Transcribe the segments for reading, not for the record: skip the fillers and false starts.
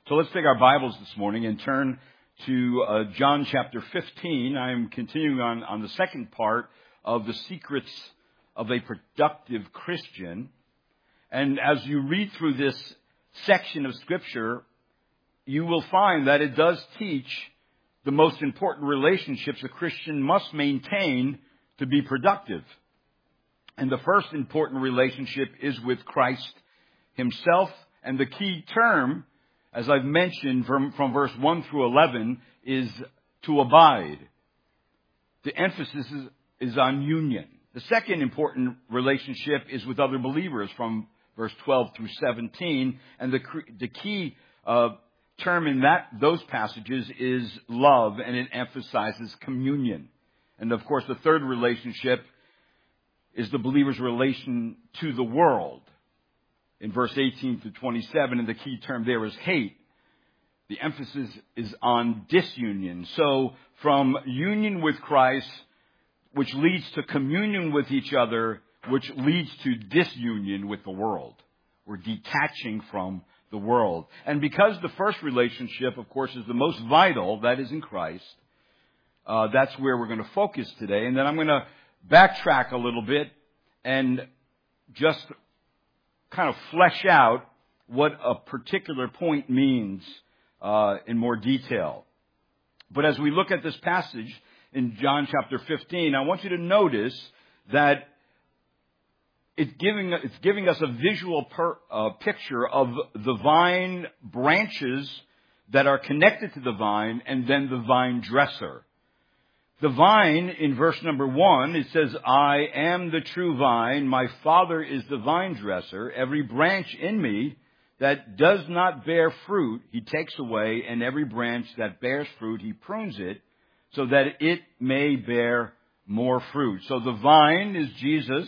So let's take our Bibles this morning and turn to John chapter 15. I'm continuing on the second part of the secrets of a productive Christian. And as you read through this section of Scripture, you will find that it does teach the most important relationships a Christian must maintain to be productive. And the first important relationship is with Christ Himself. And the key term, as I've mentioned from verse 1 through 11, is to abide. The emphasis is on union. The second important relationship is with other believers from verse 12 through 17. And the key term in those passages is love, and it emphasizes communion. And of course, the third relationship is the believer's relation to the world. In verse 18 to 27, and the key term there is hate. The emphasis is on disunion. So from union with Christ, which leads to communion with each other, which leads to disunion with the world. We're detaching from the world. And because the first relationship, of course, is the most vital, that is in Christ, that's where we're going to focus today. And then I'm going to backtrack a little bit and just kind of flesh out what a particular point means in more detail. But as we look at this passage in John chapter 15, I want you to notice that it's giving us a visual picture of the vine branches that are connected to the vine and then the vine dresser. The vine, in verse number 1, it says, I am the true vine, my Father is the vine dresser. Every branch in me that does not bear fruit, He takes away, and every branch that bears fruit, He prunes it, so that it may bear more fruit. So the vine is Jesus.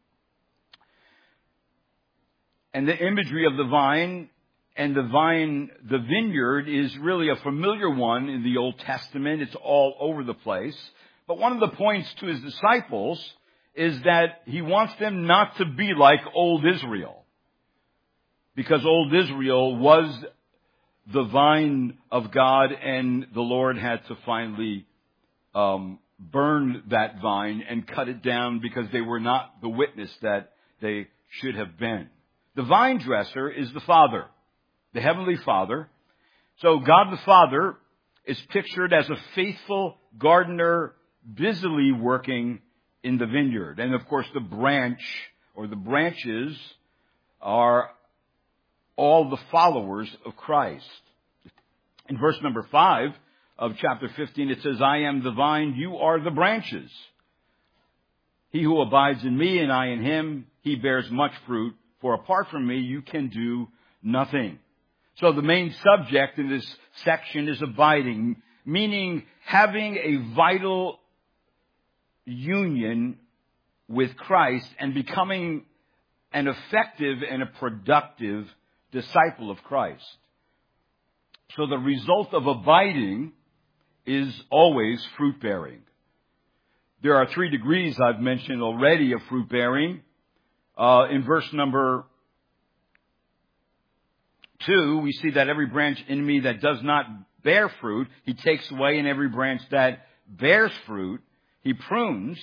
And the imagery of the vine and the vineyard is really a familiar one in the Old Testament. It's all over the place. But one of the points to His disciples is that He wants them not to be like old Israel. Because old Israel was the vine of God, and the Lord had to finally burn that vine and cut it down because they were not the witness that they should have been. The vine dresser is the Father, the Heavenly Father. So God the Father is pictured as a faithful gardener busily working in the vineyard. And of course the branch or the branches are all the followers of Christ. In verse number 5 of chapter 15 it says, I am the vine, you are the branches. He who abides in me and I in him, he bears much fruit. For apart from me, you can do nothing. So the main subject in this section is abiding, meaning having a vital union with Christ and becoming an effective and a productive disciple of Christ. So the result of abiding is always fruit bearing. There are 3 degrees I've mentioned already of fruit bearing. In verse number 2, we see that every branch in me that does not bear fruit, He takes away, and every branch that bears fruit, He prunes.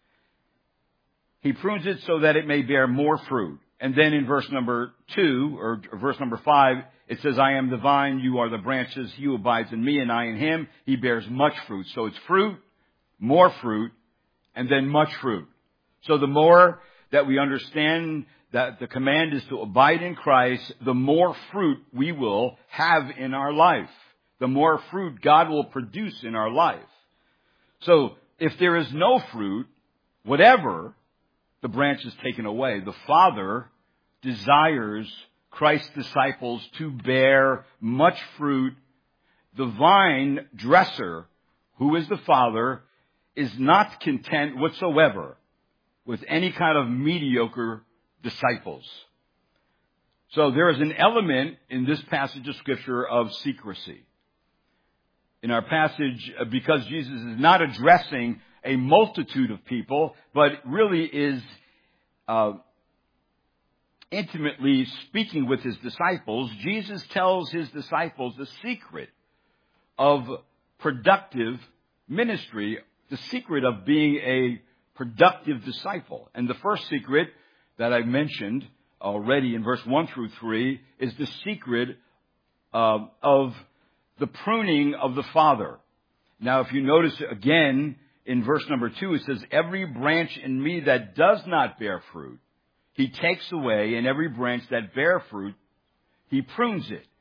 He prunes it so that it may bear more fruit. And then in verse number 2, or verse number 5, it says, I am the vine, you are the branches, He who abides in me and I in Him, he bears much fruit. So it's fruit, more fruit, and then much fruit. So the more that we understand that the command is to abide in Christ, the more fruit we will have in our life. The more fruit God will produce in our life. So if there is no fruit, whatever, the branch is taken away. The Father desires Christ's disciples to bear much fruit. The vine dresser, who is the Father, is not content whatsoever with any kind of mediocre disciples. So there is an element in this passage of Scripture of secrecy. In our passage, because Jesus is not addressing a multitude of people, but really is intimately speaking with his disciples, Jesus tells his disciples the secret of productive ministry, the secret of being a productive disciple. And the first secret that I mentioned already in verse 1 through 3 is the secret of the pruning of the Father. Now, if you notice again in verse number 2, it says, every branch in me that does not bear fruit, he takes away, and every branch that bear fruit, he prunes it,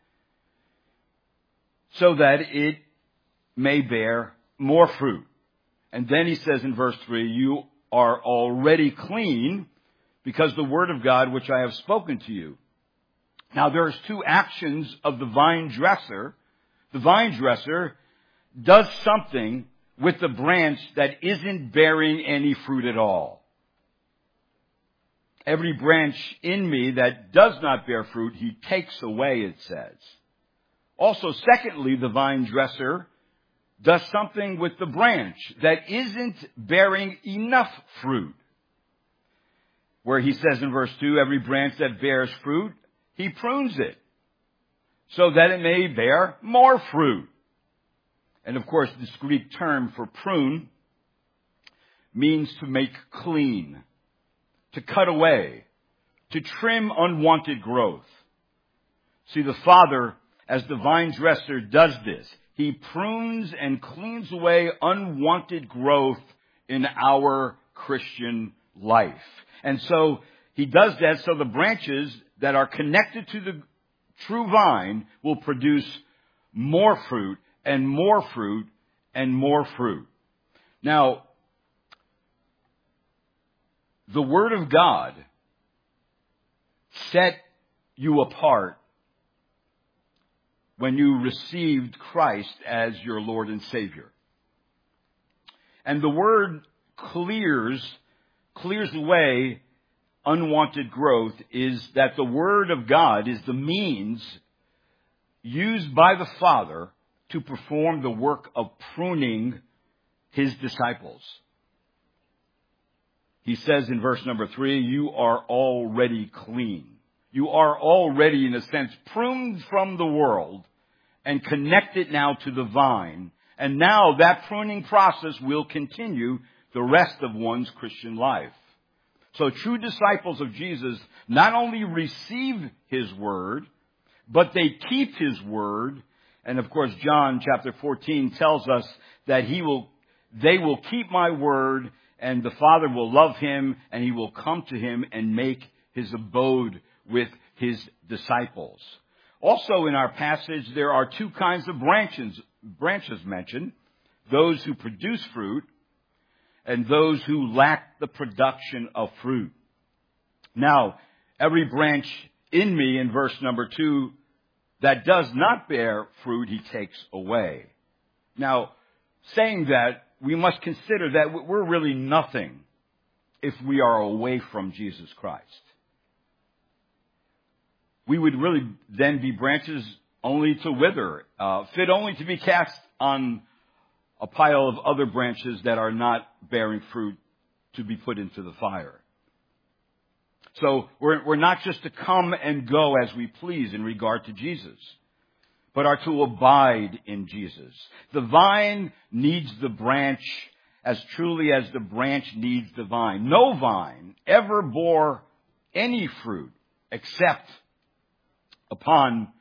so that it may bear more fruit. And then he says in verse 3, you are already clean because the word of God which I have spoken to you. Now there's two actions of the vine dresser. The vine dresser does something with the branch that isn't bearing any fruit at all. Every branch in me that does not bear fruit, he takes away, it says. Also, secondly, the vine dresser does something with the branch that isn't bearing enough fruit. Where he says in verse 2, every branch that bears fruit, he prunes it, so that it may bear more fruit. And of course, this Greek term for prune means to make clean, to cut away, to trim unwanted growth. See, the Father, as the vine dresser, does this. He prunes and cleans away unwanted growth in our Christian life. And so he does that so the branches that are connected to the true vine will produce more fruit and more fruit and more fruit. Now, the Word of God set you apart when you received Christ as your Lord and Savior. And the Word clears away unwanted growth, is that the Word of God is the means used by the Father to perform the work of pruning his disciples. He says in verse number 3, you are already clean. You are already, in a sense, pruned from the world and connected now to the vine. And now that pruning process will continue the rest of one's Christian life. So true disciples of Jesus not only receive his word, but they keep his word. And of course, John chapter 14 tells us that they will keep my word, and the Father will love him, and he will come to him and make his abode with his disciples. Also in our passage, there are two kinds of branches mentioned. Those who produce fruit and those who lack the production of fruit. Now, every branch in me, in verse number 2, that does not bear fruit, he takes away. Now, saying that, we must consider that we're really nothing if we are away from Jesus Christ. We would really then be branches only to wither, fit only to be cast on a pile of other branches that are not bearing fruit to be put into the fire. So we're not just to come and go as we please in regard to Jesus, but are to abide in Jesus. The vine needs the branch as truly as the branch needs the vine. No vine ever bore any fruit except upon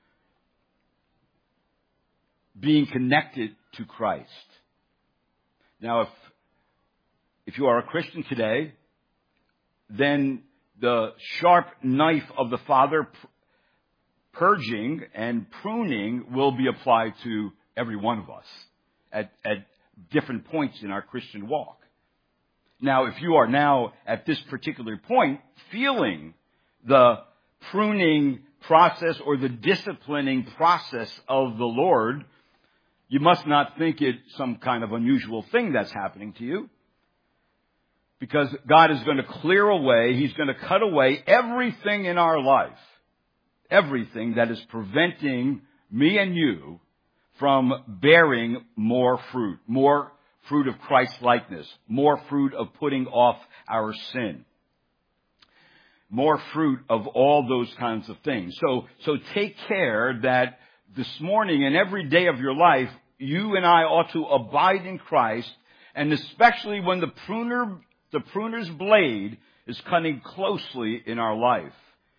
being connected to Christ. Now, if you are a Christian today, then the sharp knife of the Father purging and pruning will be applied to every one of us at different points in our Christian walk. Now, if you are now at this particular point feeling the pruning process or the disciplining process of the Lord, you must not think it some kind of unusual thing that's happening to you. Because God is going to clear away, he's going to cut away everything in our life, everything that is preventing me and you from bearing more fruit of Christ-likeness, more fruit of putting off our sin. more fruit of all those kinds of things. So take care that this morning and every day of your life, you and I ought to abide in Christ, and especially when the pruner's blade is cutting closely in our life.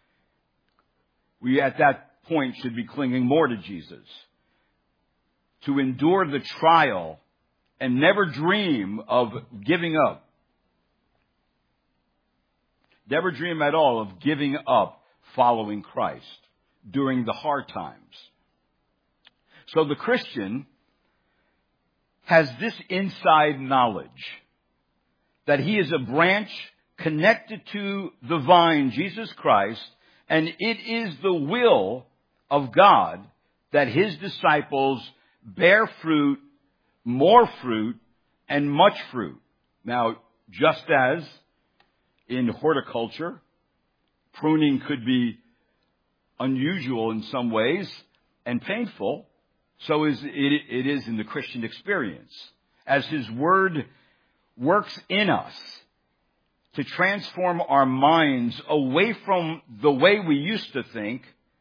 We at that point should be clinging more to Jesus. To endure the trial and never dream of giving up. Never dream at all of giving up following Christ during the hard times. So the Christian has this inside knowledge that he is a branch connected to the vine, Jesus Christ, and it is the will of God that his disciples bear fruit, more fruit, and much fruit. Now, just as in horticulture, pruning could be unusual in some ways and painful, so it is in the Christian experience. As his word works in us to transform our minds away from the way we used to think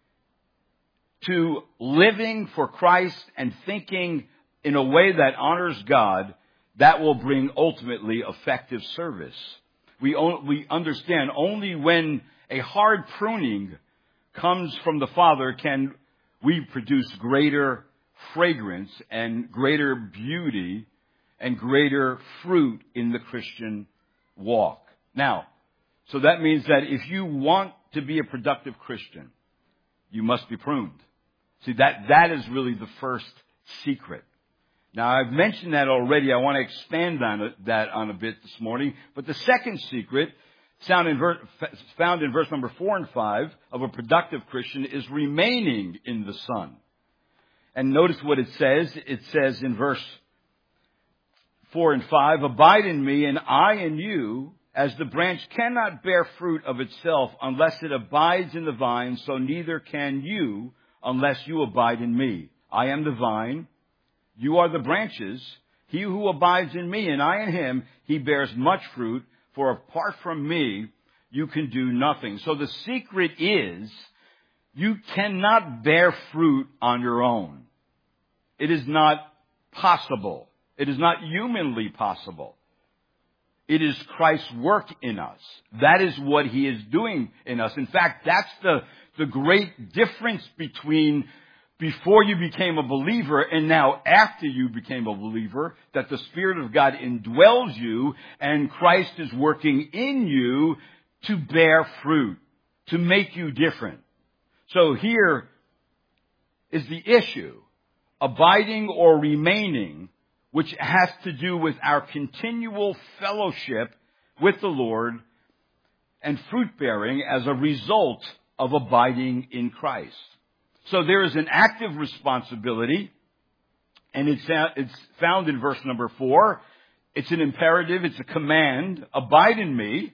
to living for Christ and thinking in a way that honors God, that will bring ultimately effective service. We understand only when a hard pruning comes from the Father can we produce greater fragrance and greater beauty and greater fruit in the Christian walk. Now, so that means that if you want to be a productive Christian, you must be pruned. See, that is really the first secret. Now, I've mentioned that already. I want to expand on that a bit this morning. But the second secret, found in verse number 4 and 5 of a productive Christian, is remaining in the Son. And notice what it says. It says in verse 4 and 5, "Abide in me, and I in you, as the branch cannot bear fruit of itself unless it abides in the vine, so neither can you unless you abide in me. I am the vine, you are the branches. He who abides in me and I in him, he bears much fruit, for apart from me, you can do nothing." So the secret is, you cannot bear fruit on your own. It is not possible. It is not humanly possible. It is Christ's work in us. That is what he is doing in us. In fact, that's the great difference between before you became a believer and now after you became a believer, that the Spirit of God indwells you and Christ is working in you to bear fruit, to make you different. So here is the issue, abiding or remaining, which has to do with our continual fellowship with the Lord and fruit bearing as a result of abiding in Christ. So there is an active responsibility, and it's found in verse number 4. It's an imperative, it's a command, abide in me.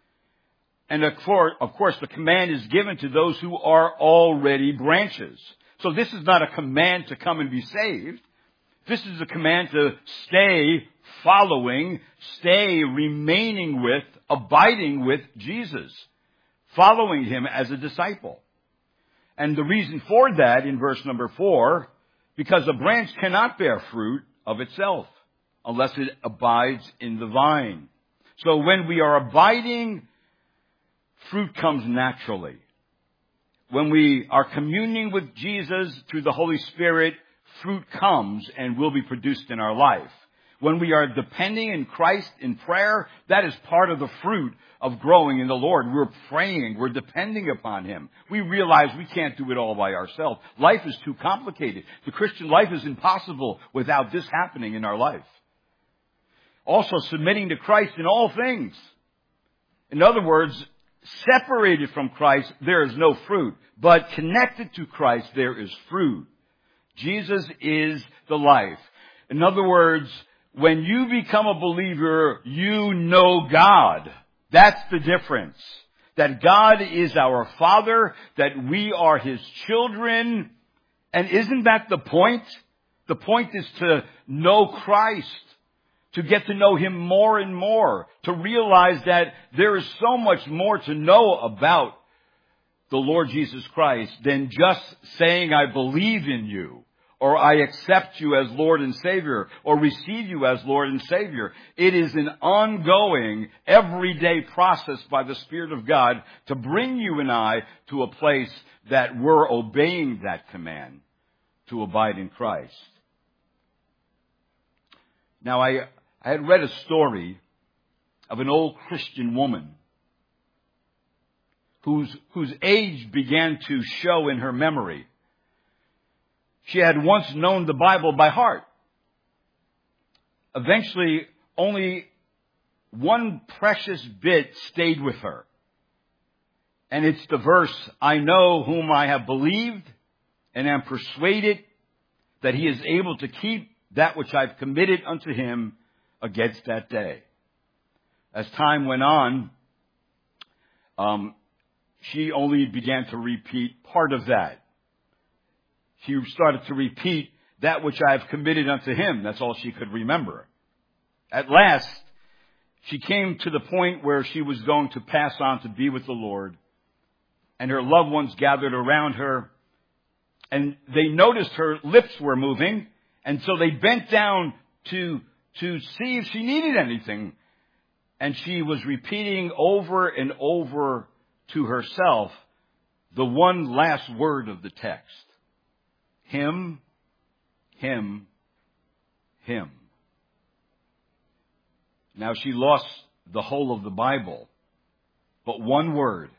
And of course, the command is given to those who are already branches. So this is not a command to come and be saved. This is a command to stay following, stay remaining with, abiding with Jesus, following him as a disciple. And the reason for that in verse number 4, because a branch cannot bear fruit of itself unless it abides in the vine. So when we are abiding, fruit comes naturally. When we are communing with Jesus through the Holy Spirit, fruit comes and will be produced in our life. When we are depending in Christ in prayer, that is part of the fruit of growing in the Lord. We're praying, we're depending upon him. We realize we can't do it all by ourselves. Life is too complicated. The Christian life is impossible without this happening in our life. Also, submitting to Christ in all things. In other words, separated from Christ, there is no fruit. But connected to Christ, there is fruit. Jesus is the life. In other words, when you become a believer, you know God. That's the difference. That God is our Father, that we are his children. And isn't that the point? The point is to know Christ, to get to know Him more and more, to realize that there is so much more to know about the Lord Jesus Christ than just saying, I believe in you, or I accept you as Lord and Savior, or receive you as Lord and Savior. It is an ongoing, everyday process by the Spirit of God to bring you and I to a place that we're obeying that command to abide in Christ. Now, I had read a story of an old Christian woman whose age began to show in her memory. She had once known the Bible by heart. Eventually, only one precious bit stayed with her. And it's the verse, I know whom I have believed and am persuaded that He is able to keep that which I've committed unto Him against that day. As time went on, she only began to repeat part of that. She started to repeat that which I have committed unto Him. That's all she could remember. At last, she came to the point where she was going to pass on to be with the Lord. And her loved ones gathered around her. And they noticed her lips were moving. And so they bent down to see if she needed anything. And she was repeating over and over to herself the one last word of the text. Him, Him, Him. Now she lost the whole of the Bible, but one word.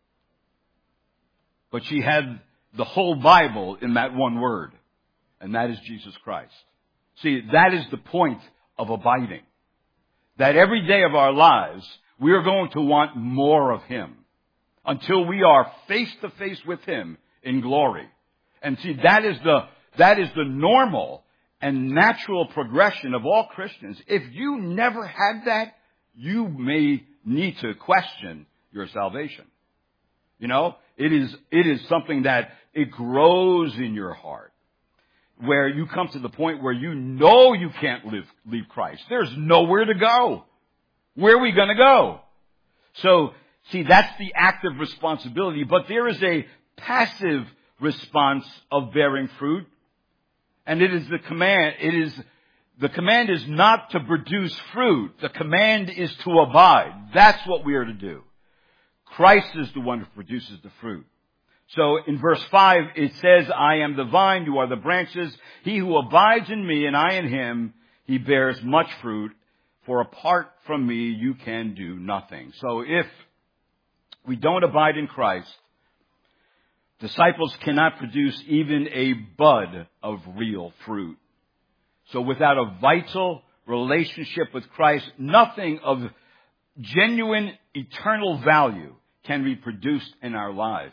But she had the whole Bible in that one word, and that is Jesus Christ. See, that is the point of abiding. That every day of our lives, we are going to want more of Him until we are face to face with Him in glory. And see, that is the normal and natural progression of all Christians. If you never had that, you may need to question your salvation. You know, it is something that it grows in your heart, where you come to the point where you know you can't leave Christ. There's nowhere to go. Where are we going to go? So, see, that's the active responsibility, but there is a passive response of bearing fruit. And it is the command. The command is not to produce fruit. The command is to abide. That's what we are to do. Christ is the one who produces the fruit. So in verse 5, it says, I am the vine, you are the branches. He who abides in me and I in him, he bears much fruit. For apart from me, you can do nothing. So if we don't abide in Christ, disciples cannot produce even a bud of real fruit. So without a vital relationship with Christ, nothing of genuine eternal value can be produced in our life.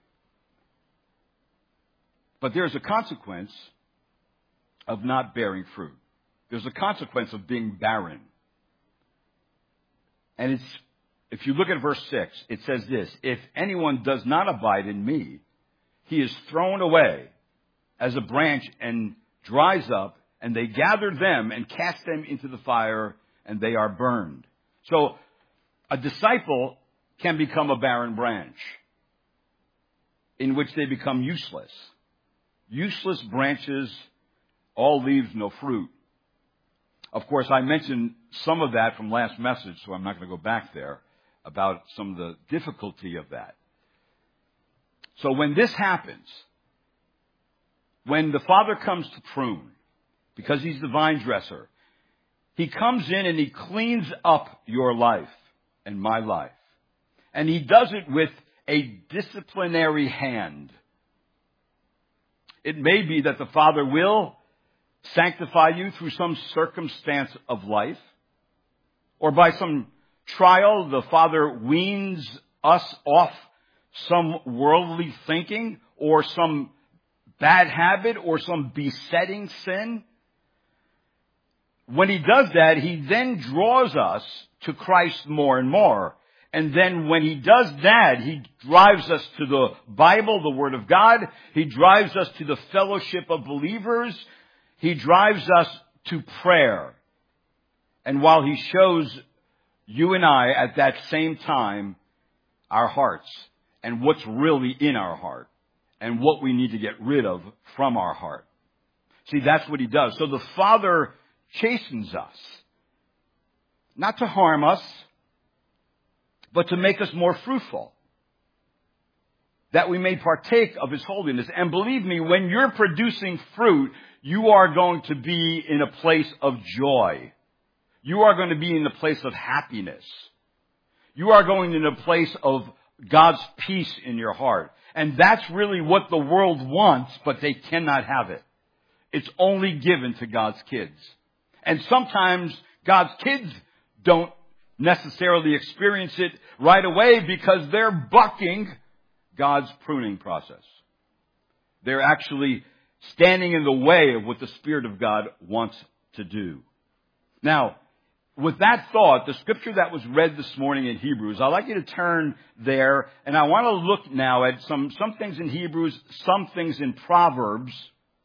But there's a consequence of not bearing fruit. There's a consequence of being barren. And if you look at verse 6, it says this, if anyone does not abide in me, he is thrown away as a branch and dries up, and they gather them and cast them into the fire, and they are burned. So a disciple can become a barren branch in which they become useless. Useless branches, all leaves, no fruit. Of course, I mentioned some of that from last message, so I'm not going to go back there about some of the difficulty of that. So when this happens, when the Father comes to prune, because He's the vine dresser, He comes in and He cleans up your life and my life. And He does it with a disciplinary hand. It may be that the Father will sanctify you through some circumstance of life, or by some trial, the Father weans us off some worldly thinking, or some bad habit, or some besetting sin. When He does that, He then draws us to Christ more and more. And then when He does that, He drives us to the Bible, the Word of God. He drives us to the fellowship of believers. He drives us to prayer. And while He shows you and I at that same time our hearts and what's really in our heart and what we need to get rid of from our heart. See, that's what He does. So the Father chastens us, not to harm us, but to make us more fruitful, that we may partake of His holiness. And believe me, when you're producing fruit, you are going to be in a place of joy. You are going to be in a place of happiness. You are going in a place of God's peace in your heart. And that's really what the world wants, but they cannot have it. It's only given to God's kids. And sometimes God's kids don't necessarily experience it right away because they're bucking God's pruning process. They're actually standing in the way of what the Spirit of God wants to do. Now, with that thought, the scripture that was read this morning in Hebrews, I'd like you to turn there, and I want to look now at some things in Hebrews, some things in Proverbs.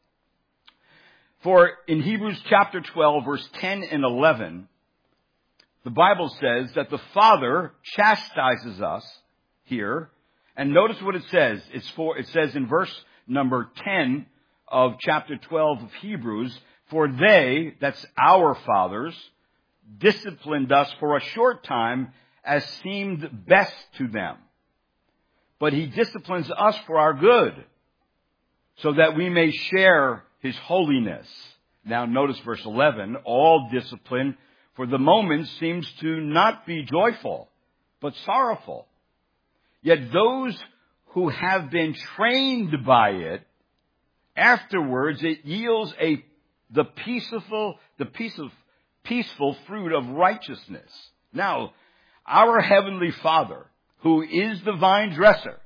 For in Hebrews chapter 12, verse 10 and 11, the Bible says that the Father chastises us here. And notice what it says. It says in verse number 10 of chapter 12 of Hebrews, for they, that's our fathers, disciplined us for a short time as seemed best to them. But He disciplines us for our good, so that we may share His holiness. Now notice verse 11, all discipline for the moment seems to not be joyful, but sorrowful. Yet those who have been trained by it, afterwards it yields the peaceful fruit of righteousness. Now, our Heavenly Father, who is the vine dresser,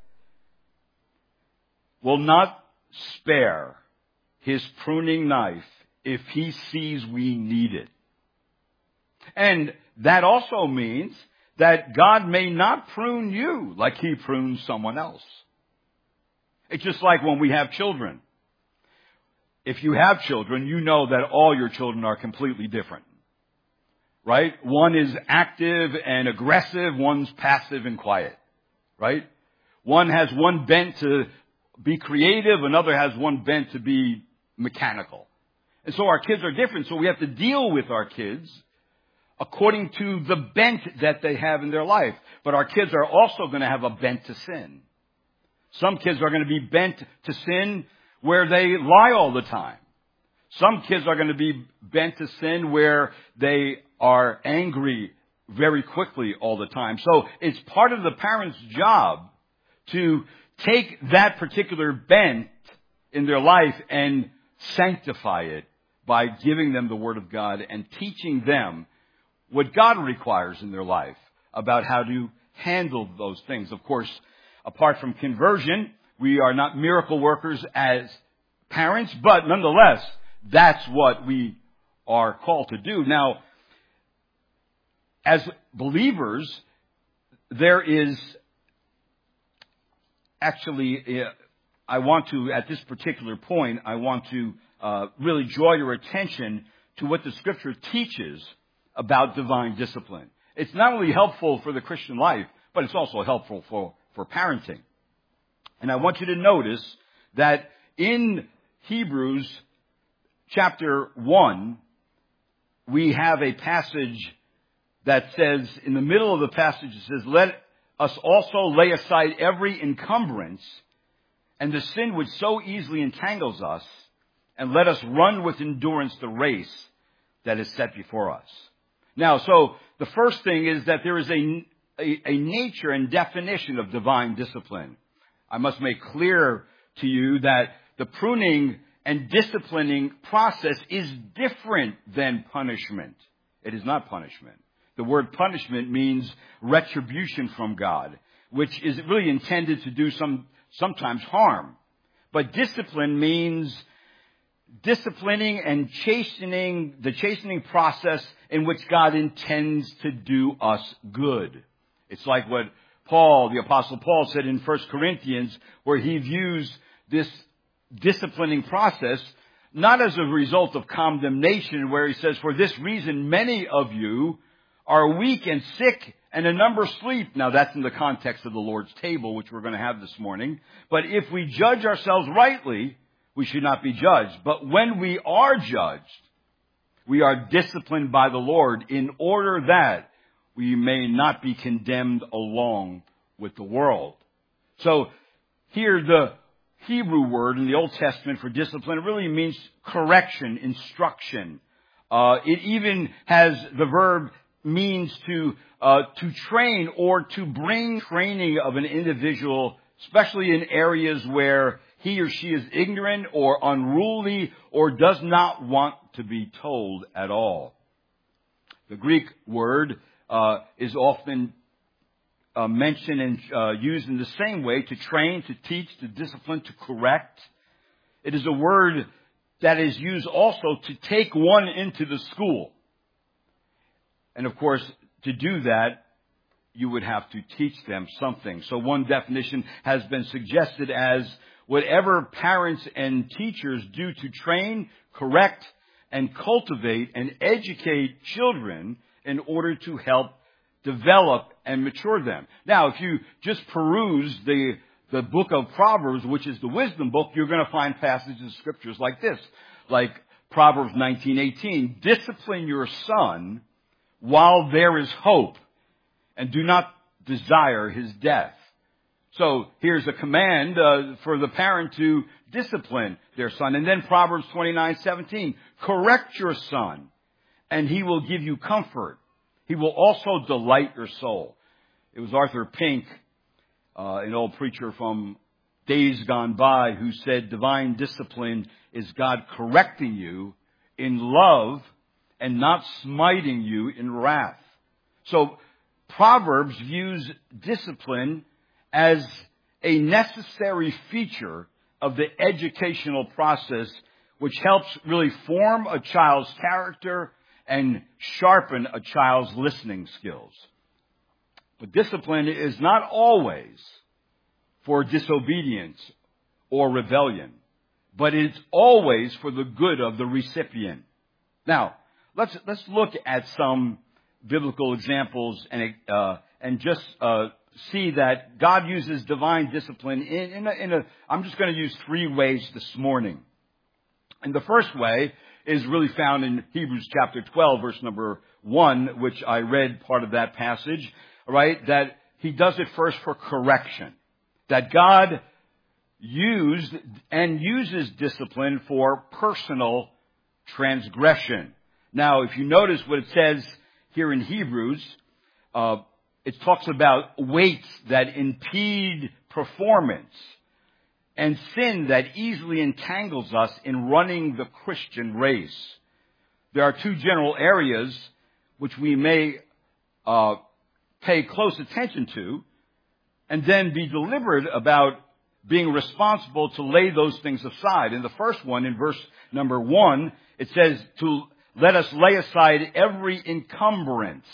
will not spare His pruning knife if He sees we need it. And that also means that God may not prune you like He prunes someone else. It's just like when we have children. If you have children, you know that all your children are completely different. Right? One is active and aggressive, one's passive and quiet. Right? One has one bent to be creative, another has one bent to be mechanical. And so our kids are different, so we have to deal with our kids according to the bent that they have in their life. But our kids are also going to have a bent to sin. Some kids are going to be bent to sin where they lie all the time. Some kids are going to be bent to sin where they are angry very quickly all the time. So it's part of the parent's job to take that particular bent in their life and sanctify it by giving them the Word of God and teaching them what God requires in their life about how to handle those things. Of course, apart from conversion, we are not miracle workers as parents, but nonetheless, that's what we are called to do. Now, as believers, there is actually, at this particular point, I want to really draw your attention to what the Scripture teaches about divine discipline. It's not only helpful for the Christian life, but it's also helpful for parenting. And I want you to notice that in Hebrews chapter 1, we have a passage that says, in the middle of the passage, it says, let us also lay aside every encumbrance and the sin which so easily entangles us, and let us run with endurance the race that is set before us. Now, so the first thing is that there is a nature and definition of divine discipline. I must make clear to you that the pruning and disciplining process is different than punishment. It is not punishment. The word punishment means retribution from God, which is really intended to do sometimes harm. But discipline means disciplining and chastening, the chastening process in which God intends to do us good. It's like what the Apostle Paul said in 1 Corinthians, where he views this disciplining process not as a result of condemnation, where he says, for this reason many of you are weak and sick, and a number sleep. Now that's in the context of the Lord's table, which we're going to have this morning. But if we judge ourselves rightly, we should not be judged. But when we are judged, we are disciplined by the Lord in order that we may not be condemned along with the world. So here the Hebrew word in the Old Testament for discipline, it really means correction, instruction. It even has the verb means to train or to bring training of an individual, especially in areas where he or she is ignorant or unruly or does not want to be told at all. The Greek word is often mentioned and used in the same way, to train, to teach, to discipline, to correct. It is a word that is used also to take one into the school. And of course, to do that, you would have to teach them something. So one definition has been suggested as whatever parents and teachers do to train, correct, and cultivate and educate children in order to help develop and mature them. Now, if you just peruse the book of Proverbs, which is the wisdom book, you're going to find passages of scriptures like this, like Proverbs 19:18. Discipline your son while there is hope, and do not desire his death. So here's a command for the parent to discipline their son. And then Proverbs 29:17. Correct your son, and he will give you comfort. He will also delight your soul. It was Arthur Pink, an old preacher from days gone by, who said divine discipline is God correcting you in love and not smiting you in wrath. So Proverbs views discipline as a necessary feature of the educational process, which helps really form a child's character and sharpen a child's listening skills. But discipline is not always for disobedience or rebellion, but it's always for the good of the recipient. Now, let's look at some biblical examples and just see that God uses divine discipline I'm just going to use 3 ways this morning. And the first way is really found in Hebrews chapter 12, verse number 1, which I read part of that passage, right? That he does it first for correction. That God used and uses discipline for personal transgression. Now, if you notice what it says here in Hebrews, it talks about weights that impede performance and sin that easily entangles us in running the Christian race. There are 2 general areas which we may pay close attention to, and then be deliberate about being responsible to lay those things aside. In the first one, in verse number 1, it says to let us lay aside every encumbrance.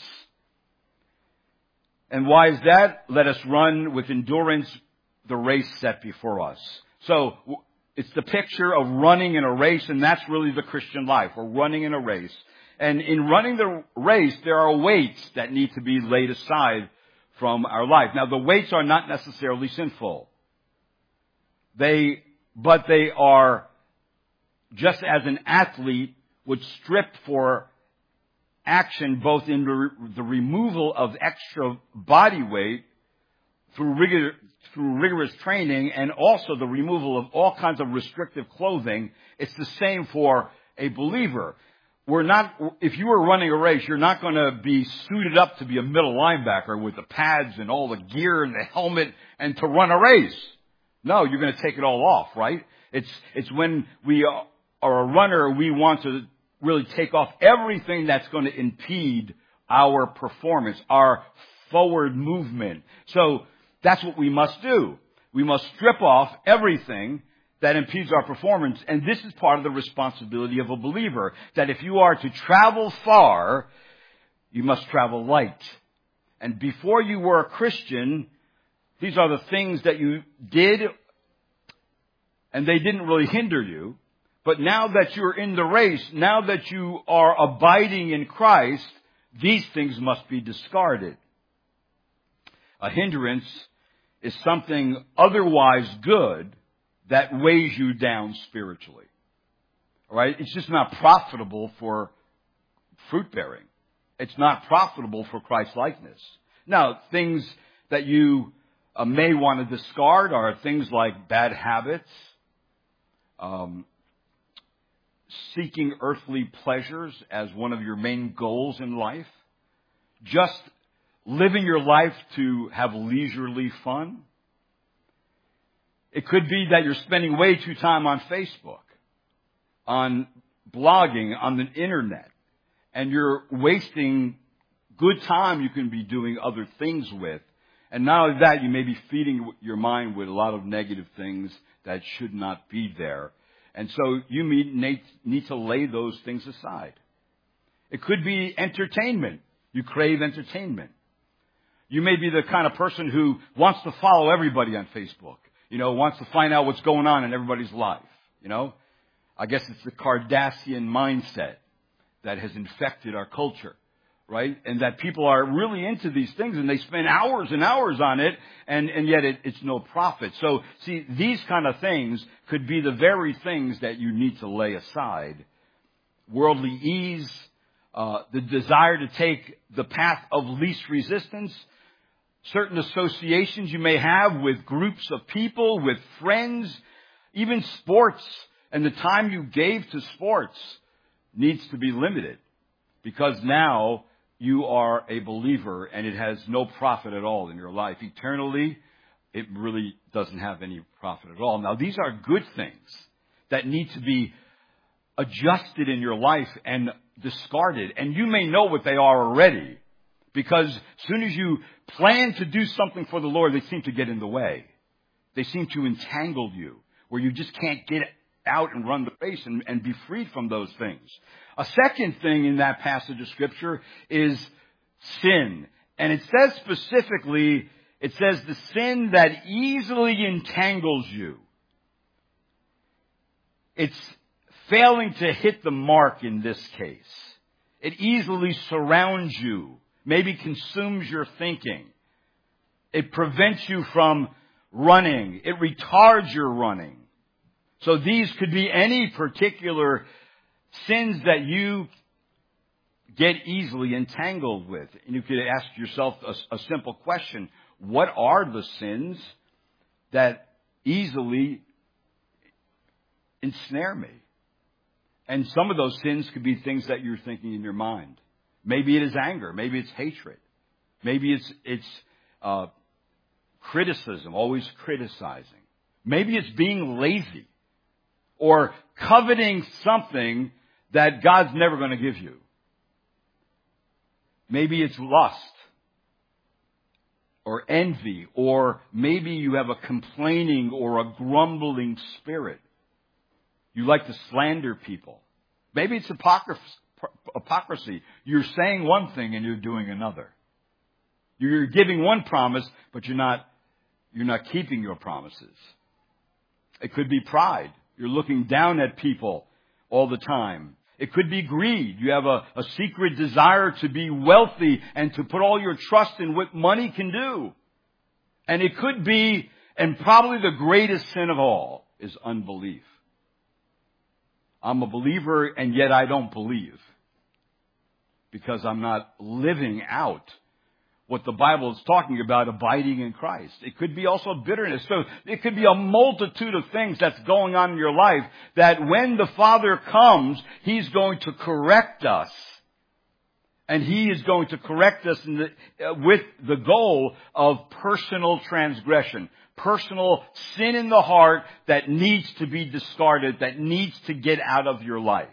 And why is that? Let us run with endurance the race set before us. So it's the picture of running in a race, and that's really the Christian life. We're running in a race. And in running the race, there are weights that need to be laid aside from our life. Now, the weights are not necessarily sinful. But they are, just as an athlete would strip for action, both in the removal of extra body weight through rigorous training, and also the removal of all kinds of restrictive clothing. It's the same for a believer. If you were running a race, you're not going to be suited up to be a middle linebacker with the pads and all the gear and the helmet and to run a race. No, you're going to take it all off, right? It's when we are a runner, we want to really take off everything that's going to impede our performance, our forward movement. So that's what we must do. We must strip off everything that impedes our performance. And this is part of the responsibility of a believer, that if you are to travel far, you must travel light. And before you were a Christian, these are the things that you did, and they didn't really hinder you. But now that you're in the race, now that you are abiding in Christ, these things must be discarded. A hindrance is something otherwise good that weighs you down spiritually. All right? It's just not profitable for fruit bearing. It's not profitable for Christ-likeness. Now, things that you may want to discard are things like bad habits, seeking earthly pleasures as one of your main goals in life, just living your life to have leisurely fun. It could be that you're spending way too time on Facebook, on blogging, on the internet, and you're wasting good time you can be doing other things with. And not only that, you may be feeding your mind with a lot of negative things that should not be there. And so you need to lay those things aside. It could be entertainment. You crave entertainment. You may be the kind of person who wants to follow everybody on Facebook. Wants to find out what's going on in everybody's life. I guess it's the Kardashian mindset that has infected our culture, right? And that people are really into these things and they spend hours and hours on it and yet it's no profit. So, see, these kind of things could be the very things that you need to lay aside. Worldly ease, the desire to take the path of least resistance, certain associations you may have with groups of people, with friends, even sports, and the time you gave to sports needs to be limited because now you are a believer and it has no profit at all in your life. Eternally, it really doesn't have any profit at all. Now, these are good things that need to be adjusted in your life and discarded. And you may know what they are already because as soon as you plan to do something for the Lord, they seem to get in the way. They seem to entangle you where you just can't get out and run the race and be freed from those things. A second thing in that passage of Scripture is sin. And it says specifically, it says the sin that easily entangles you. It's failing to hit the mark in this case. It easily surrounds you, maybe consumes your thinking. It prevents you from running. It retards your running. So these could be any particular sins that you get easily entangled with. And you could ask yourself a simple question. What are the sins that easily ensnare me? And some of those sins could be things that you're thinking in your mind. Maybe it is anger. Maybe it's hatred. Maybe it's criticism, always criticizing. Maybe it's being lazy. Or coveting something that God's never going to give you. Maybe it's lust. Or envy. Or maybe you have a complaining or a grumbling spirit. You like to slander people. Maybe it's hypocrisy. You're saying one thing and you're doing another. You're giving one promise, but you're not keeping your promises. It could be pride. You're looking down at people all the time. It could be greed. You have a secret desire to be wealthy and to put all your trust in what money can do. And it could be, and probably the greatest sin of all, is unbelief. I'm a believer and yet I don't believe. Because I'm not living out what the Bible is talking about, abiding in Christ. It could be also bitterness. So it could be a multitude of things that's going on in your life that when the Father comes, He's going to correct us. And He is going to correct us with the goal of personal transgression. Personal sin in the heart that needs to be discarded, that needs to get out of your life.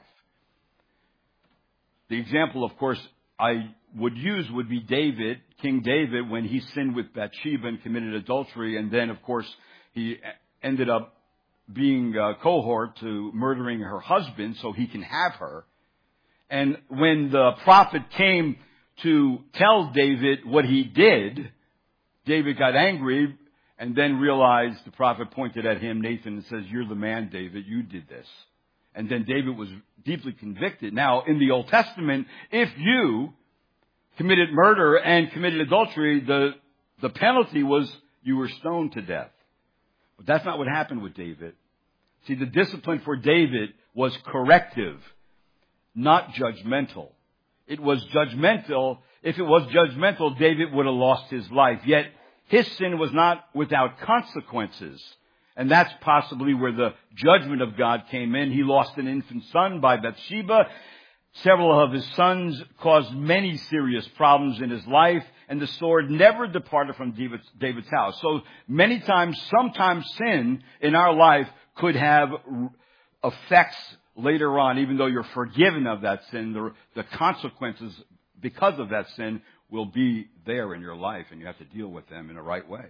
The example, of course, I would use would be David, King David, when he sinned with Bathsheba and committed adultery. And then, of course, he ended up being a cohort to murdering her husband so he can have her. And when the prophet came to tell David what he did, David got angry and then realized the prophet pointed at him, Nathan, and says, "You're the man, David. You did this." And then David was deeply convicted. Now, in the Old Testament, if you committed murder and committed adultery, the penalty was you were stoned to death. But that's not what happened with David. See, the discipline for David was corrective, not judgmental. It was judgmental. If it was judgmental, David would have lost his life. Yet, his sin was not without consequences. And that's possibly where the judgment of God came in. He lost an infant son by Bathsheba. Several of his sons caused many serious problems in his life, and the sword never departed from David's house. So many times, sometimes sin in our life could have effects later on, even though you're forgiven of that sin. The consequences because of that sin will be there in your life, and you have to deal with them in the right way.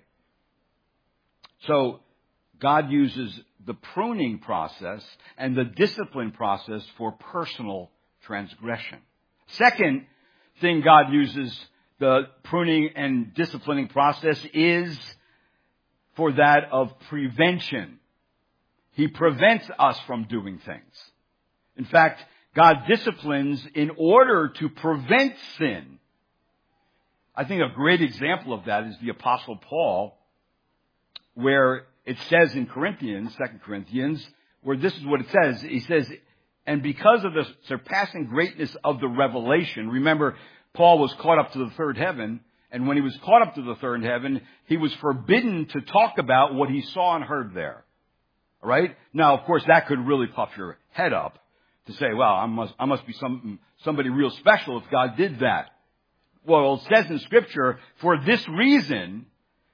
So God uses the pruning process and the discipline process for personal transgression. Second thing God uses the pruning and disciplining process is for that of prevention. He prevents us from doing things. In fact, God disciplines in order to prevent sin. I think a great example of that is the Apostle Paul, where it says in Corinthians, 2 Corinthians, where this is what it says. He says, and because of the surpassing greatness of the revelation, remember, Paul was caught up to the third heaven, and when he was caught up to the third heaven, he was forbidden to talk about what he saw and heard there. All right? Now, of course, that could really puff your head up to say, well, I must be somebody real special if God did that. Well, it says in Scripture, for this reason,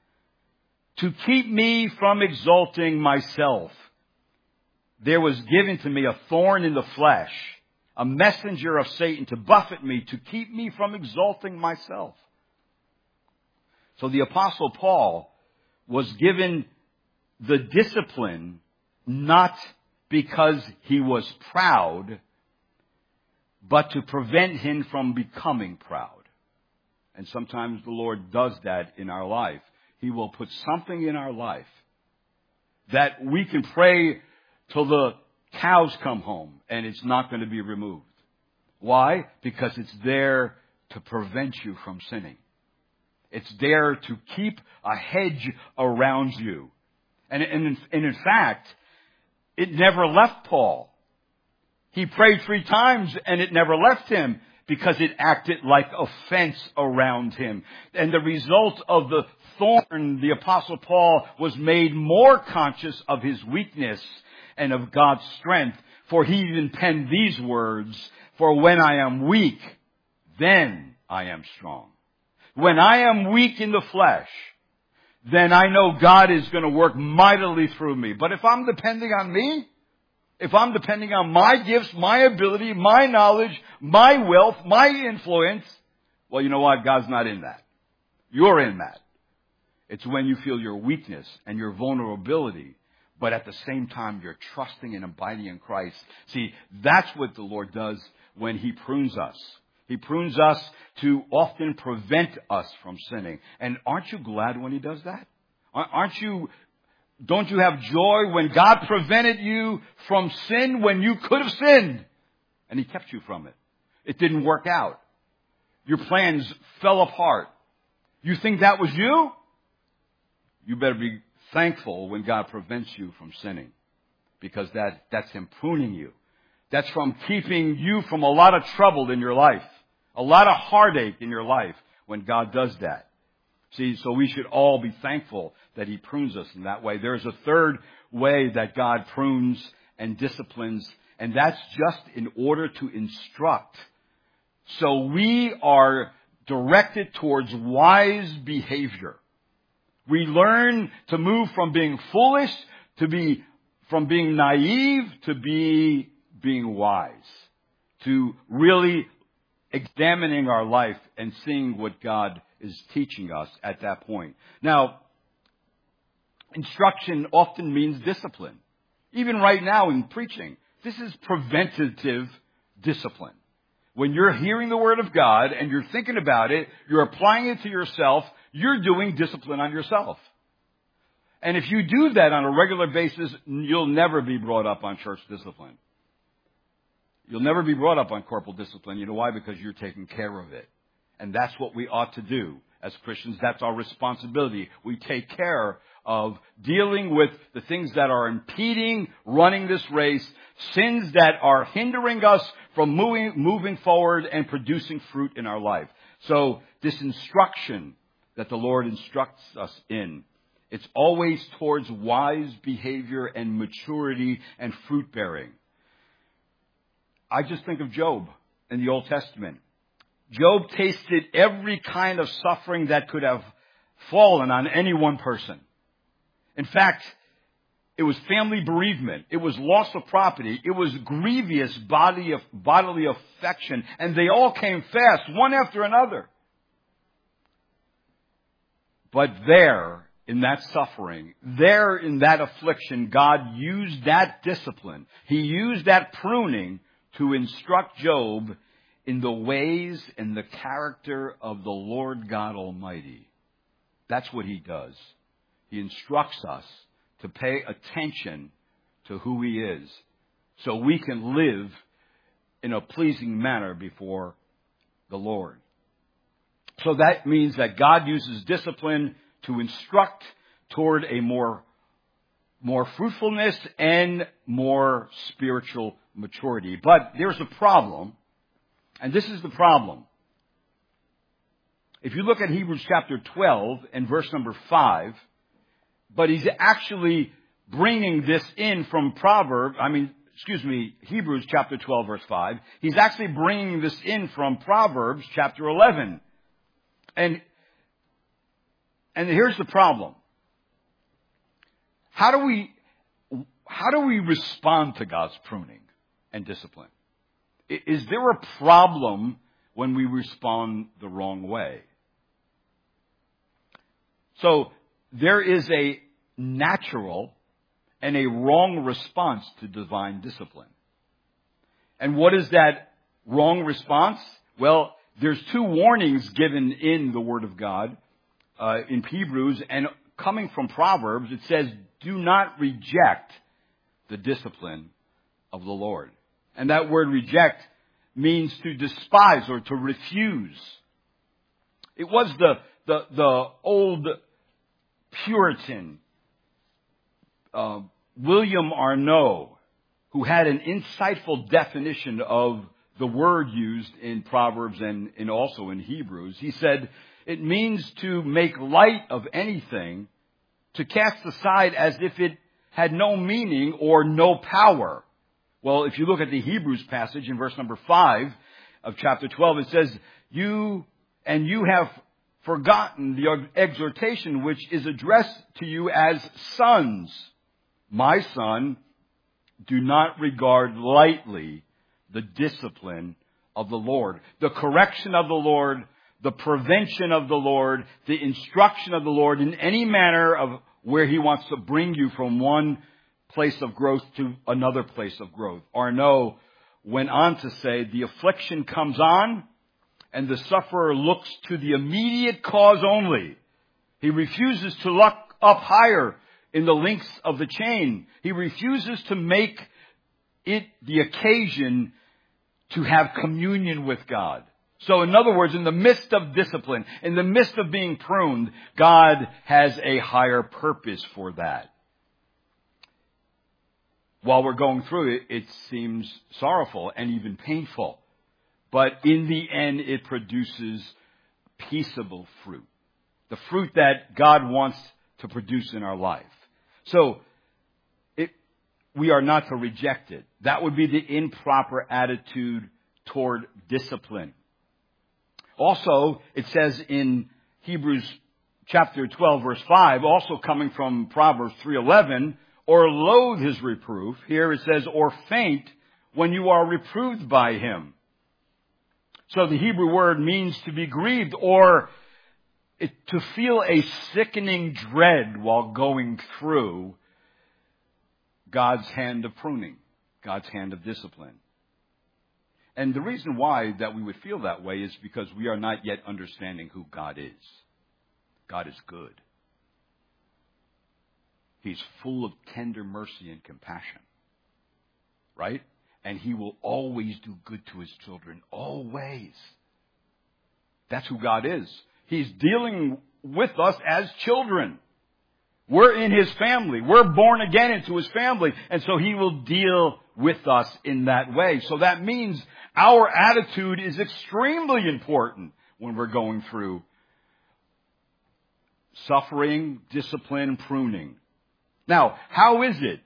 to keep me from exalting myself, there was given to me a thorn in the flesh, a messenger of Satan to buffet me, to keep me from exalting myself. So the Apostle Paul was given the discipline not because he was proud, but to prevent him from becoming proud. And sometimes the Lord does that in our life. He will put something in our life that we can pray till the cows come home and it's not going to be removed. Why? Because it's there to prevent you from sinning. It's there to keep a hedge around you. And in fact, it never left Paul. He prayed 3 times and it never left him because it acted like a fence around him. And the result of the thorn, the Apostle Paul was made more conscious of his weakness and of God's strength. For he even penned these words, for when I am weak, then I am strong. When I am weak in the flesh, then I know God is going to work mightily through me. But if I'm depending on me, if I'm depending on my gifts, my ability, my knowledge, my wealth, my influence, well, you know what? God's not in that. You're in that. It's when you feel your weakness and your vulnerability, but at the same time you're trusting and abiding in Christ. See, that's what the Lord does when He prunes us. He prunes us to often prevent us from sinning. And aren't you glad when He does that? Don't you have joy when God prevented you from sin when you could have sinned? And He kept you from it. It didn't work out. Your plans fell apart. You think that was you? You better be thankful when God prevents you from sinning. Because that's Him pruning you. That's from keeping you from a lot of trouble in your life. A lot of heartache in your life when God does that. See, so we should all be thankful that He prunes us in that way. There's a third way that God prunes and disciplines, and that's just in order to instruct. So we are directed towards wise behavior. We learn to move from being foolish from being naive to being wise. To really examining our life and seeing what God is teaching us at that point. Now, instruction often means discipline. Even right now in preaching, this is preventative discipline. When you're hearing the Word of God and you're thinking about it, you're applying it to yourself, you're doing discipline on yourself. And if you do that on a regular basis, you'll never be brought up on church discipline. You'll never be brought up on corporal discipline. You know why? Because you're taking care of it. And that's what we ought to do as Christians. That's our responsibility. We take care of dealing with the things that are impeding running this race, sins that are hindering us from moving forward and producing fruit in our life. So this instruction that the Lord instructs us in, it's always towards wise behavior and maturity and fruit bearing. I just think of Job in the Old Testament. Job tasted every kind of suffering that could have fallen on any one person. In fact, it was family bereavement. It was loss of property. It was grievous bodily affection. And they all came fast, one after another. But there, in that suffering, there in that affliction, God used that discipline. He used that pruning to instruct Job in the ways and the character of the Lord God Almighty. That's what He does. He instructs us to pay attention to who He is so we can live in a pleasing manner before the Lord. So that means that God uses discipline to instruct toward a more fruitfulness and more spiritual maturity. But there's a problem, and this is the problem. If you look at Hebrews chapter 12 and verse number 5, but he's actually bringing this in from Hebrews chapter 12 verse 5. He's actually bringing this in from Proverbs chapter 11. And here's the problem. How do we respond to God's pruning and discipline? Is there a problem when we respond the wrong way? So there is a natural and a wrong response to divine discipline. And what is that wrong response? Well, there's two warnings given in the Word of God in Hebrews, and coming from Proverbs, it says, do not reject the discipline of the Lord. And that word reject means to despise or to refuse. It was the old Puritan, William Arnault, who had an insightful definition of the word used in Proverbs and also in Hebrews. He said, it means to make light of anything, to cast aside as if it had no meaning or no power. Well, if you look at the Hebrews passage in verse number 5 of chapter 12, it says, you have forgotten the exhortation which is addressed to you as sons. My son, do not regard lightly the discipline of the Lord, the correction of the Lord, the prevention of the Lord, the instruction of the Lord in any manner of where He wants to bring you from one place of growth to another place of growth. Arnault went on to say, the affliction comes on, and the sufferer looks to the immediate cause only. He refuses to look up higher in the links of the chain. He refuses to make it the occasion to have communion with God. So in other words, in the midst of discipline, in the midst of being pruned, God has a higher purpose for that. While we're going through it, it seems sorrowful and even painful. But in the end, it produces peaceable fruit. The fruit that God wants to produce in our life. So, we are not to reject it. That would be the improper attitude toward discipline. Also, it says in Hebrews chapter 12 verse 5, also coming from Proverbs 3:11, or loathe his reproof. Here it says, or faint when you are reproved by him. So the Hebrew word means to be grieved or to feel a sickening dread while going through God's hand of pruning, God's hand of discipline. And the reason why that we would feel that way is because we are not yet understanding who God is. God is good. He's full of tender mercy and compassion. Right? And He will always do good to His children. Always. That's who God is. He's dealing with us as children. We're in His family. We're born again into His family. And so He will deal with us in that way. So that means our attitude is extremely important when we're going through suffering, discipline, pruning. Now, how is it?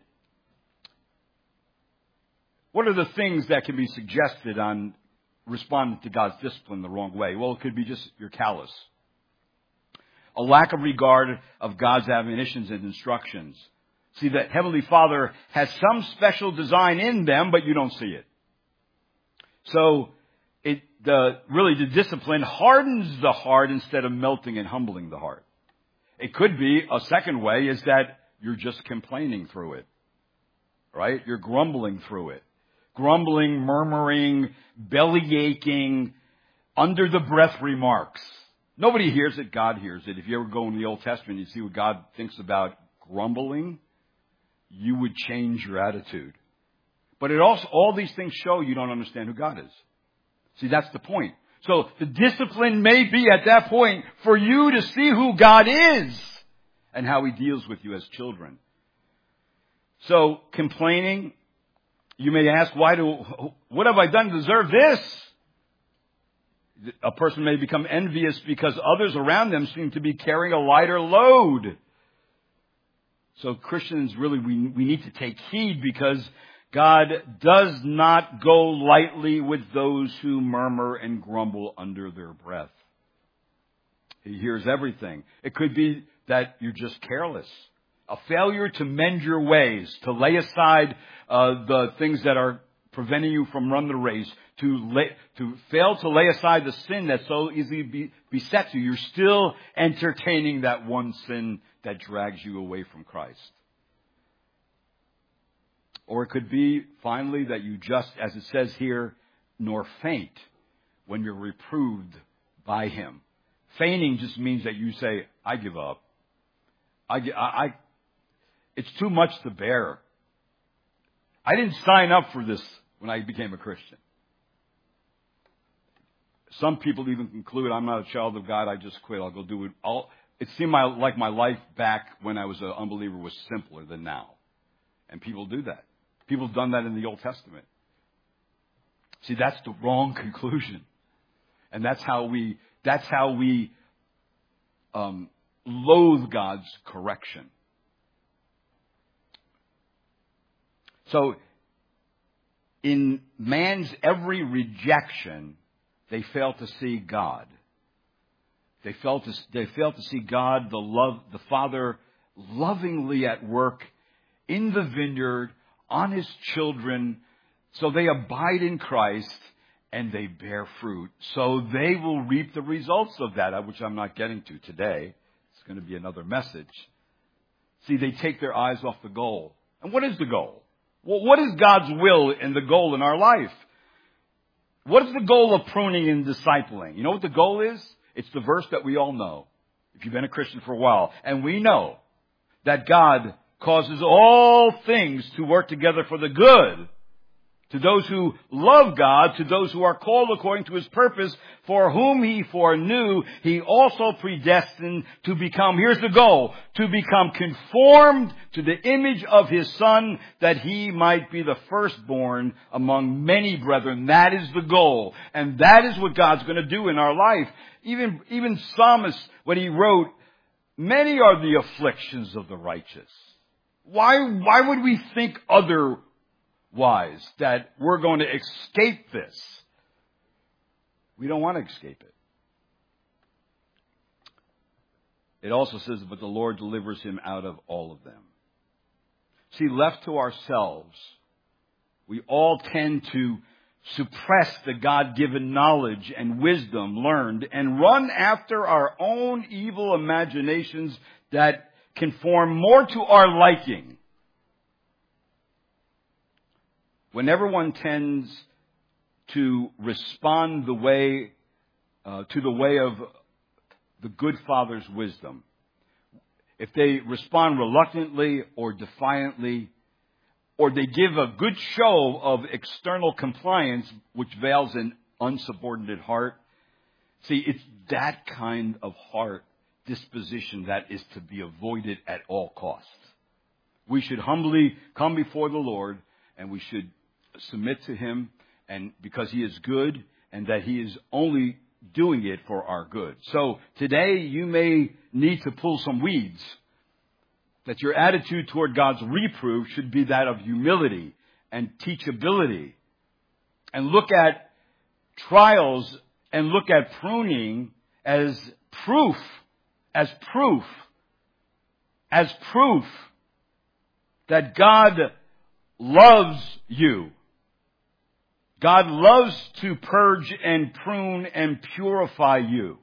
What are the things that can be suggested on responding to God's discipline the wrong way? Well, it could be just you're callous. A lack of regard of God's admonitions and instructions. See, the Heavenly Father has some special design in them, but you don't see it. So, the discipline hardens the heart instead of melting and humbling the heart. It could be, a second way is that you're just complaining through it. Right? You're grumbling through it. Grumbling, murmuring, belly aching, under the breath remarks. Nobody hears it, God hears it. If you ever go in the Old Testament, you see what God thinks about grumbling, you would change your attitude. But it also, all these things show you don't understand who God is. See, that's the point. So the discipline may be at that point for you to see who God is and how He deals with you as children. So complaining, you may ask, what have I done to deserve this? A person may become envious because others around them seem to be carrying a lighter load. So Christians really, we need to take heed because God does not go lightly with those who murmur and grumble under their breath. He hears everything. It could be that you're just careless. A failure to mend your ways, to lay aside the things that are preventing you from running the race, to fail to lay aside the sin that so easily besets you. You're still entertaining that one sin that drags you away from Christ. Or it could be, finally, that you just, as it says here, nor faint when you're reproved by Him. Fainting just means that you say, I give up. It's too much to bear. I didn't sign up for this when I became a Christian. Some people even conclude, I'm not a child of God, I just quit, I'll go do it. It seemed like my life back when I was an unbeliever was simpler than now. And people do that. People have done that in the Old Testament. See, that's the wrong conclusion. And that's how we loathe God's correction. So, in man's every rejection, they fail to see God. They fail to see God, the Father, lovingly at work in the vineyard, on His children, so they abide in Christ and they bear fruit. So they will reap the results of that, which I'm not getting to today. It's going to be another message. See, they take their eyes off the goal. And what is the goal? Well, what is God's will and the goal in our life? What is the goal of pruning and discipling? You know what the goal is? It's the verse that we all know, if you've been a Christian for a while. And we know that God causes all things to work together for the good to those who love God, to those who are called according to His purpose, for whom He foreknew, He also predestined to become, here's the goal, to become conformed to the image of His Son, that He might be the firstborn among many brethren. That is the goal. And that is what God's going to do in our life. Even Psalmist, when he wrote, many are the afflictions of the righteous. Why would we think otherwise, that we're going to escape this? We don't want to escape it. It also says, but the Lord delivers him out of all of them. See, left to ourselves, we all tend to suppress the God-given knowledge and wisdom learned and run after our own evil imaginations that conform more to our liking. Whenever one tends to respond the way to the way of the good Father's wisdom, if they respond reluctantly or defiantly, or they give a good show of external compliance, which veils an unsubordinate heart. See, it's that kind of heart disposition that is to be avoided at all costs. We should humbly come before the Lord, and we should submit to Him, and because He is good, and that He is only doing it for our good. So today you may need to pull some weeds. That your attitude toward God's reproof should be that of humility and teachability. And look at trials and look at pruning as proof that God loves you. God loves to purge and prune and purify you.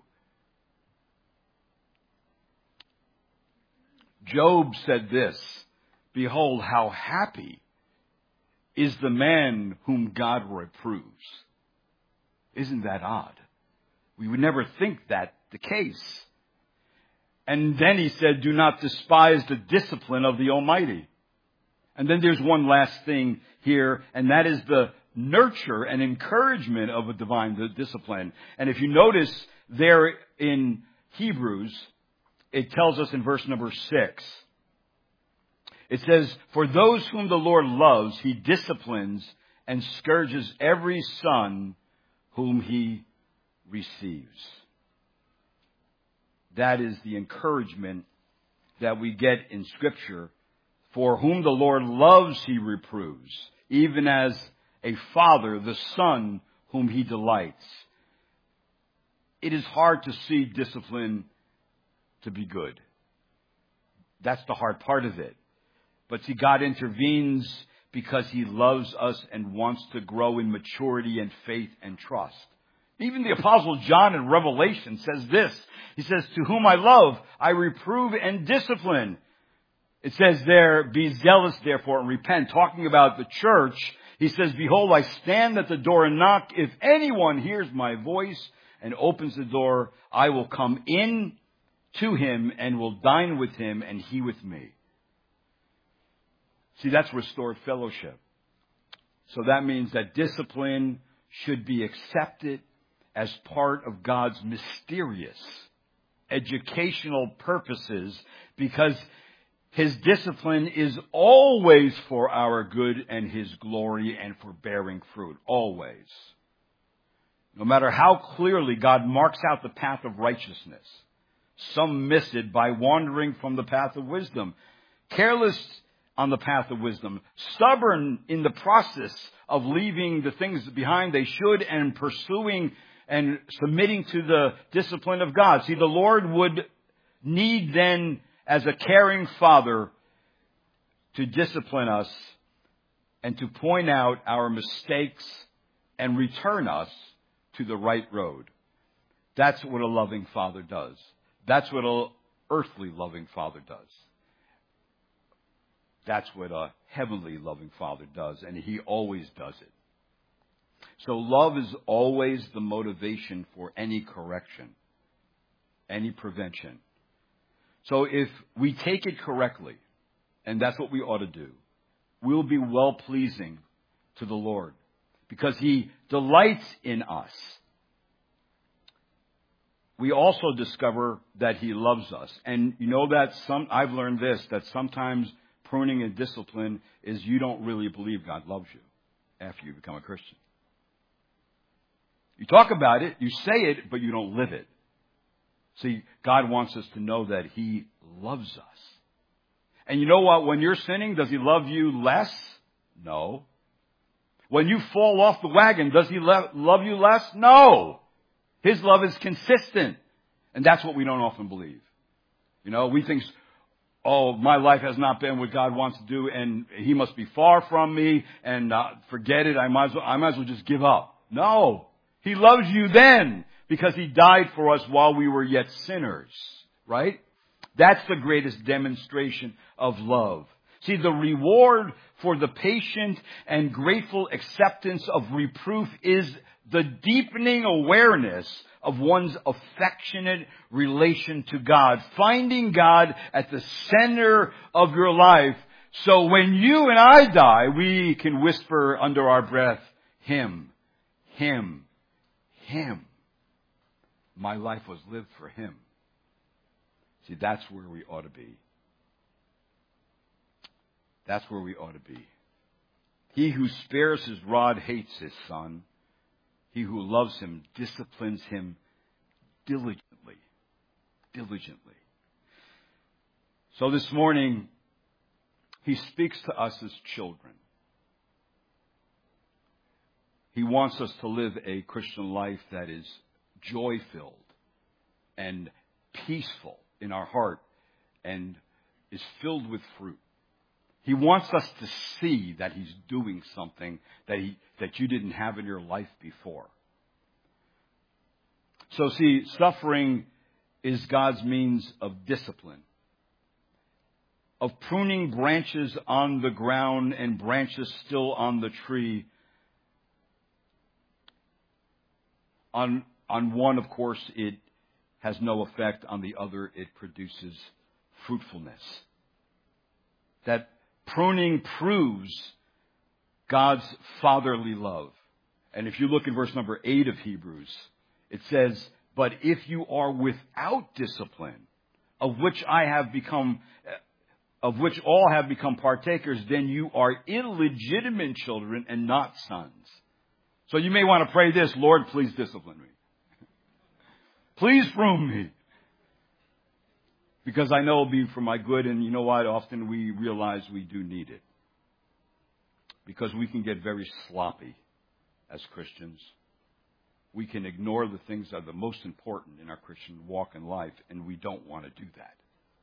Job said this, "Behold, how happy is the man whom God reproves." Isn't that odd? We would never think that the case. And then he said, "Do not despise the discipline of the Almighty." And then there's one last thing here, and that is the nurture and encouragement of a divine discipline. And if you notice there in Hebrews, it tells us in verse number 6. It says, "For those whom the Lord loves, He disciplines and scourges every son whom He receives." That is the encouragement that we get in Scripture. For whom the Lord loves, He reproves, even as a father the son whom He delights. It is hard to see discipline to be good. That's the hard part of it. But see, God intervenes because He loves us and wants to grow in maturity and faith and trust. Even the Apostle John in Revelation says this. He says, "To whom I love, I reprove and discipline." It says there, "Be zealous therefore and repent." Talking about the church, He says, "Behold, I stand at the door and knock. If anyone hears my voice and opens the door, I will come in to him and will dine with him and he with me." See, that's restored fellowship. So that means that discipline should be accepted as part of God's mysterious educational purposes, because His discipline is always for our good and His glory and for bearing fruit. Always. No matter how clearly God marks out the path of righteousness, some miss it by wandering from the path of wisdom, careless on the path of wisdom, stubborn in the process of leaving the things behind they should and pursuing and submitting to the discipline of God. See, the Lord would need then, as a caring Father, to discipline us and to point out our mistakes and return us to the right road. That's what a loving Father does. That's what an earthly loving Father does. That's what a heavenly loving Father does, and He always does it. So love is always the motivation for any correction, any prevention. So if we take it correctly, and that's what we ought to do, we'll be well-pleasing to the Lord because He delights in us. We also discover that He loves us. And you know that I've learned this, that sometimes pruning and discipline is you don't really believe God loves you after you become a Christian. You talk about it, you say it, but you don't live it. See, God wants us to know that He loves us. And you know what? When you're sinning, does He love you less? No. When you fall off the wagon, does He love you less? No. His love is consistent. And that's what we don't often believe. You know, we think, oh, my life has not been what God wants to do, and He must be far from me, and forget it. I might as well just give up. No. He loves you then because He died for us while we were yet sinners, right? That's the greatest demonstration of love. See, the reward for the patient and grateful acceptance of reproof is the deepening awareness of one's affectionate relation to God. Finding God at the center of your life So when you and I die, we can whisper under our breath, Him, Him, Him. My life was lived for Him. See, that's where we ought to be. That's where we ought to be. He who spares his rod hates his son. He who loves him disciplines him diligently. Diligently. So this morning, He speaks to us as children. He wants us to live a Christian life that is joy-filled and peaceful in our heart and is filled with fruit. He wants us to see that He's doing something that you didn't have in your life before. So see, suffering is God's means of discipline, of pruning branches on the ground and branches still on the tree. On one, of course, it has no effect. On the other, it produces fruitfulness. That pruning proves God's fatherly love. And if you look at verse number 8 of Hebrews, it says, "But if you are without discipline, of which all have become partakers, then you are illegitimate children and not sons." So you may want to pray this, "Lord, please discipline me. Please prune me. Because I know it'll be for my good." And you know what? Often we realize we do need it. Because we can get very sloppy as Christians. We can ignore the things that are the most important in our Christian walk in life, and we don't want to do that.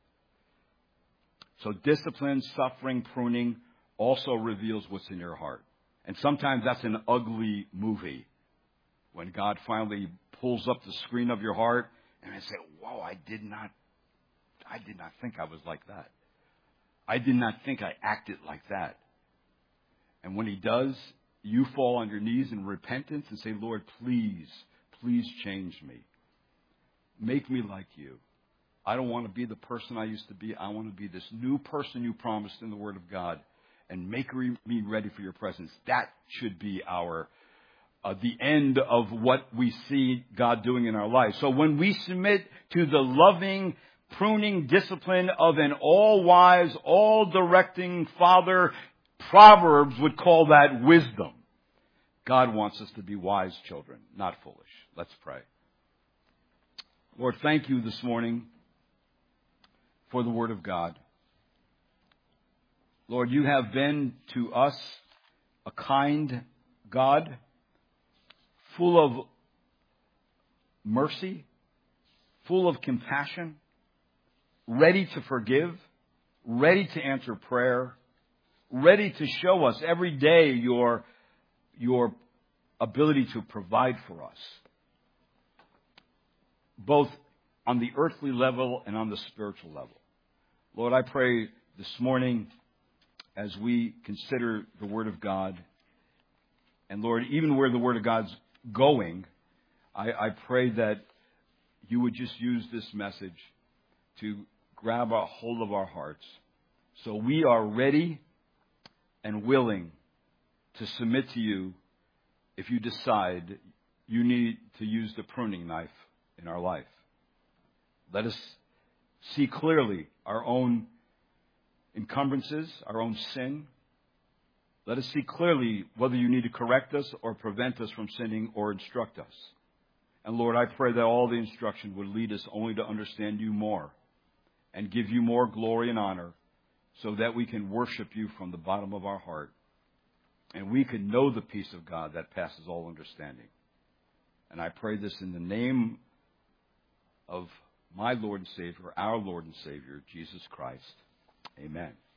So discipline, suffering, pruning also reveals what's in your heart. And sometimes that's an ugly movie. When God finally pulls up the screen of your heart and I say, "Whoa, I did not think I was like that. I did not think I acted like that." And when He does, you fall on your knees in repentance and say, "Lord, please change me. Make me like You. I don't want to be the person I used to be. I want to be this new person You promised in the Word of God. And make me ready for Your presence." That should be the end of what we see God doing in our life. So when we submit to the loving, pruning discipline of an all-wise, all-directing Father, Proverbs would call that wisdom. God wants us to be wise children, not foolish. Let's pray. Lord, thank You this morning for the Word of God. Lord, You have been to us a kind God, full of mercy, full of compassion, ready to forgive, ready to answer prayer, ready to show us every day Your ability to provide for us, both on the earthly level and on the spiritual level. Lord, I pray this morning as we consider the Word of God, and Lord, even where the Word of God's going, I pray that You would just use this message to grab a hold of our hearts so we are ready and willing to submit to You if You decide You need to use the pruning knife in our life. Let us see clearly our own encumbrances, our own sin. Let us see clearly whether You need to correct us or prevent us from sinning or instruct us. And Lord, I pray that all the instruction would lead us only to understand You more and give You more glory and honor so that we can worship You from the bottom of our heart and we can know the peace of God that passes all understanding. And I pray this in the name of my Lord and Savior, our Lord and Savior, Jesus Christ. Amen.